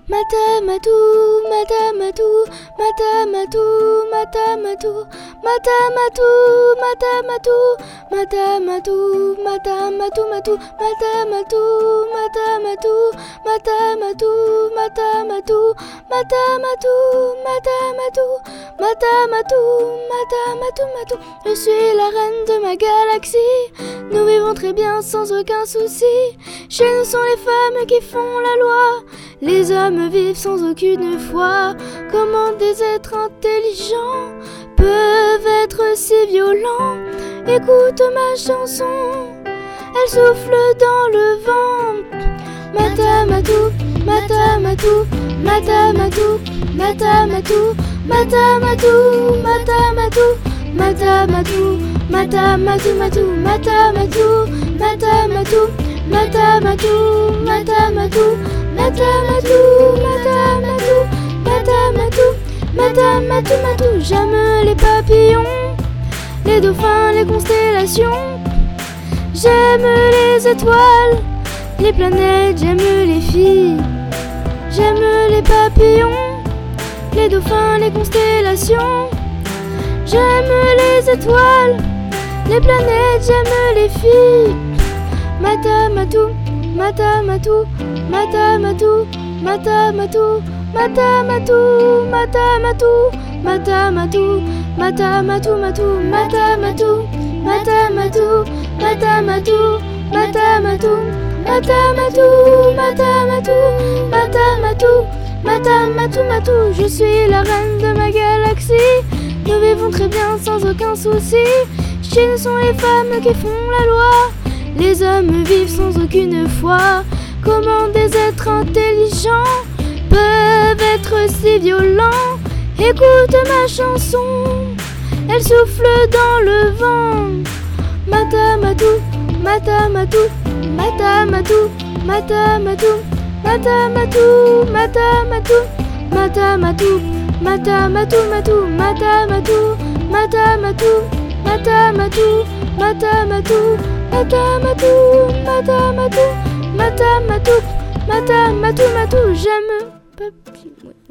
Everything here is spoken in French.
Matamatou, matamatou, matamatou, matamatou, matamatou, matamatou, matamatou, matamatou, matou, matamatou, matamatou, matamatou, matamatou, matamatou, matamatou, matamatou, matamatou, matou. Je suis la reine de ma galaxie. Nous vivons très bien sans aucun souci. Chez nous sont les femmes qui font la loi. Les hommes vivent sans aucune foi. Comment des êtres intelligents peuvent être si violents? Écoute ma chanson, elle souffle dans le vent. Matamatou, matamatou, matamatou, matamatou, matamatou, matamatou, matamatou, matamatou, matou, matamatou, matamatou, matamatou, matamatou, matamatou, matamatou, matamatou, matamatou, matou. J'aime les papillons, les dauphins, les constellations. J'aime les étoiles, les planètes, j'aime les filles. J'aime les papillons, les dauphins, les constellations. J'aime les étoiles, les planètes, j'aime les filles. Matamatou, matamatou, matamatou, matamatou, matamatou, matamatou, matamatou, matamatou, matou, matamatou, matamatou, matamatou, matamatou, matamatou, matamatou, matamatou, matamatou, matou. Je suis la reine de ma galaxie. Nous vivons très bien sans aucun souci. Chez nous sont les femmes qui font la loi. Les hommes vivent sans aucune foi. Comment des êtres intelligents peuvent être si violents? Écoute ma chanson, elle souffle dans le vent. Matamatou, matamatou, matamatou, matamatou, matamatou, matamatou, matamatou, matamatou, matou, matamatou, matamatou, matamatou, matamatou, matamatou, matamatou, matamatou, matamatou, matou. J'aime papillon.